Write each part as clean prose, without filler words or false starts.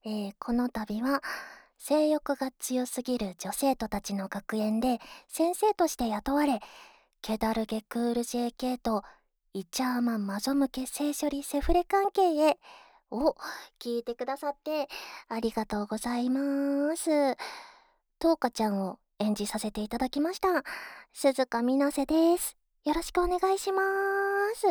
この度は性欲が強すぎる女生徒たちの学園で先生として雇われ、ケダルゲクール JK とイチャーマンマゾ向け性処理セフレ関係へを聞いてくださってありがとうございます。トウカちゃんを演じさせていただきました。鈴鹿みなせです。よろしくお願いします。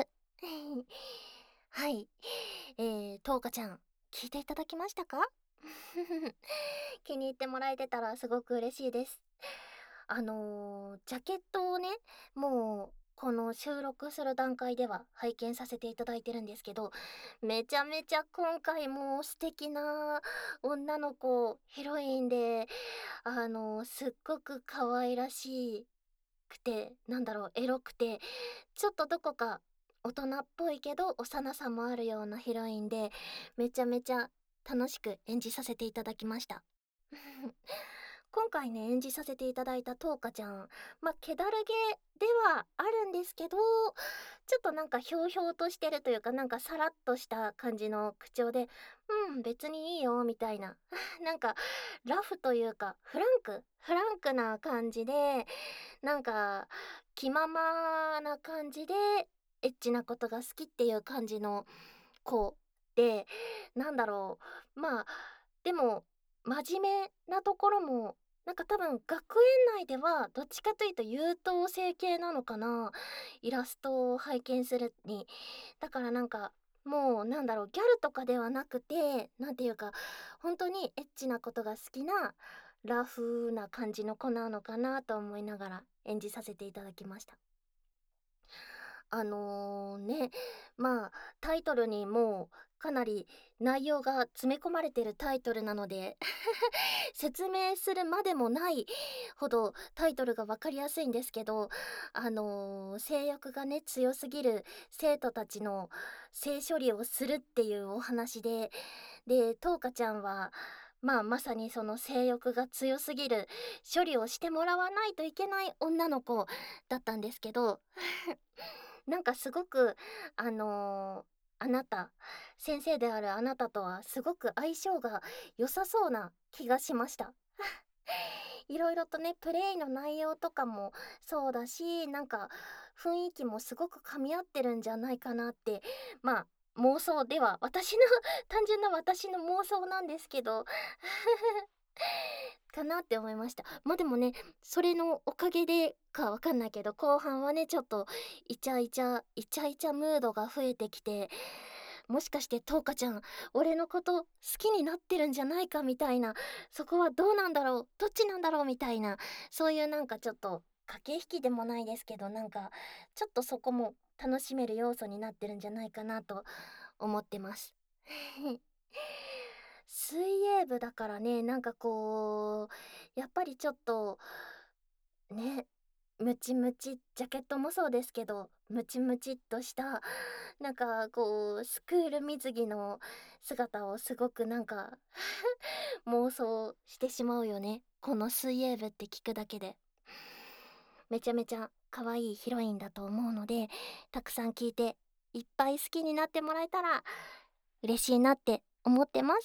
はい。トウカちゃん、聞いていただきましたか？気に入ってもらえてたらすごく嬉しいです。ジャケットをね、もう、この収録する段階では拝見させていただいてるんですけど、めちゃめちゃ今回も素敵な女の子、ヒロインで、すっごく可愛らしくて、エロくて、ちょっとどこか大人っぽいけど幼さもあるようなヒロインで、めちゃめちゃ楽しく演じさせていただきました。今回ね、演じさせていただいたトウカちゃん、気だるげではあるんですけど、ちょっとひょうひょうとしてるというか、さらっとした感じの口調で、別にいいよ、みたいな。ラフというか、フランクな感じで、なんか、気ままな感じで、エッチなことが好きっていう感じの子で、なんだろまあ、でも、真面目なところも、多分学園内ではどっちかというと優等生系なのかな、イラストを拝見するに。だからもうギャルとかではなくて、なんていうか、本当にエッチなことが好きな、ラフな感じの子なのかなと思いながら演じさせていただきました。ね、まあ、タイトルにもうかなり内容が詰め込まれてるタイトルなので説明するまでもないほどタイトルがわかりやすいんですけど、性欲がね、強すぎる生徒たちの性処理をするっていうお話で、トウカちゃんは、まさにその性欲が強すぎる処理をしてもらわないといけない女の子だったんですけどすごく、あのあなた、先生であるあなたとはすごく相性が良さそうな気がしました。いろいろとね、プレイの内容とかもそうだし、雰囲気もすごく噛み合ってるんじゃないかなって、妄想では、単純な私の妄想なんですけど、かなって思いました。でもね、それのおかげでかわかんないけど、後半はね、ちょっとイチャイチャムードが増えてきて、もしかしてトウカちゃん、俺のこと好きになってるんじゃないかみたいな、そこはどうなんだろう、どっちなんだろうみたいな、そういうちょっと駆け引きでもないですけど、ちょっとそこも楽しめる要素になってるんじゃないかなと思ってます。水泳部だからね、やっぱりちょっと、ね、ムチムチ、ジャケットもそうですけど、ムチムチっとした、スクール水着の姿をすごく妄想してしまうよね。この水泳部って聞くだけで。めちゃめちゃ可愛いヒロインだと思うので、たくさん聞いて、いっぱい好きになってもらえたら、嬉しいなって思ってます。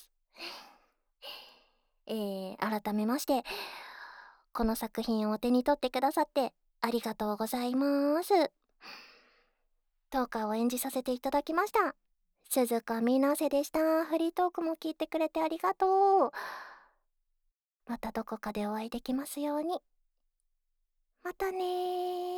改めまして、この作品をお手に取ってくださってありがとうございます。トーカーを演じさせていただきました。鈴鹿みなせでした。フリートークも聞いてくれてありがとう。またどこかでお会いできますように。またねー。